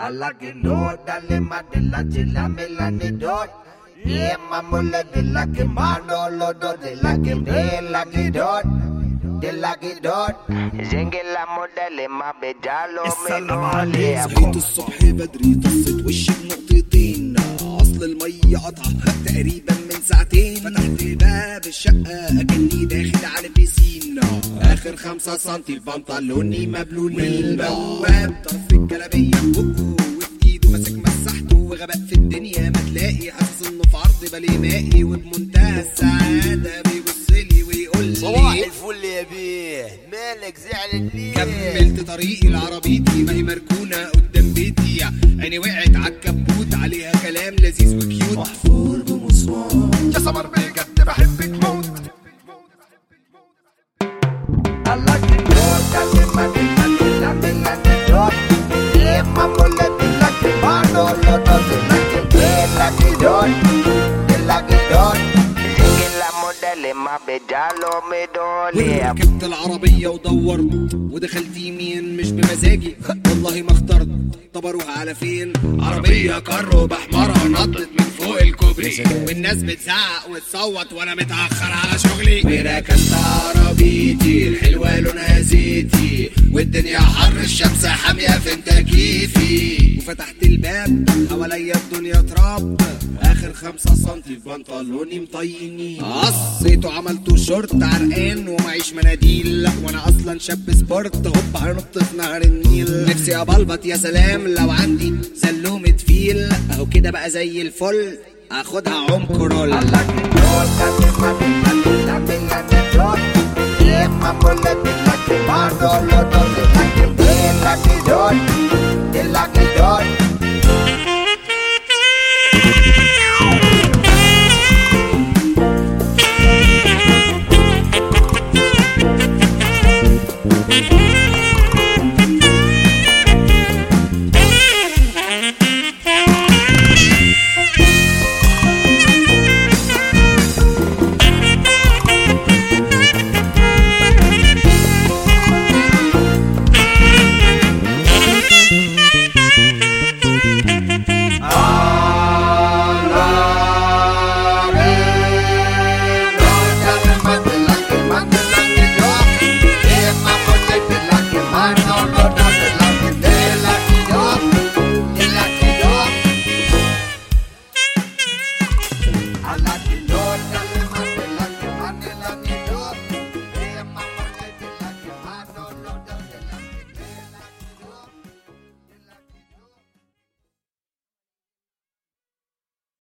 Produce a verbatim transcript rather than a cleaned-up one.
alla che no dalle madella della melanidot e mamulle della che mano lo do della che della che dot della che dot زنقل موديل ما بجاله السلام عليك. صحيت الصبح بدري طفت وشي بنقطتين، اصل المية قطعة تقريبا من ساعتين. فتحت باب الشقة اكني داخل على بيسين، اخر خمسة سنتي بنطلوني مبلول من البواب. طرف الجلابية ببقه وفي ايده ماسك مسحته، وغباء في الدنيا ما تلاقي، حاسس انه في عرض بالي مائي وبمنتهى السعادة بيبصلي ويقول لي صباح الفل يا بيه، مالك زعلان ليه؟ كملت طريقي لعربيتي ما هي مركونة قدام بيتي، عيني وقعت عالكبوت عليها كلام لذيذ وكيوت محفور بمسمار. يا سمر بجد بحبك موت. alla che no dalle madella della melanidot e mamulle della che mano lo do della che della che dot della che dot زنقل موديل ما بجاله مدولي. ركبت العربية ودورت ودخلت يمين مش بمزاجي، والله ما اخترت. طب اروح على فين؟ عربية كارو بحمرها نطت من فوق الكوبري، والناس بتزعق وتصوت وانا متأخر على شغلي. وركبت عربيتي الحلوة لونها زيتي، والدنيا حر الشمس حامية في تكييفي. وفتحت الباب حواليا الدنيا تراب، اخر خمسة سنتي في بنطلوني مطيني. قصيته عملته شورت عرقان ومعيش مناديل، وانا اصلا شاب سبورت هوب هنط في نهر النيل. نفسي ابلبط يا سلام لو عندي سلومة فيل، اهو كده بقى زي الفل اخدها عمكرول. alla che no dalle madella della melanidot e mamulle della che mano lo do della che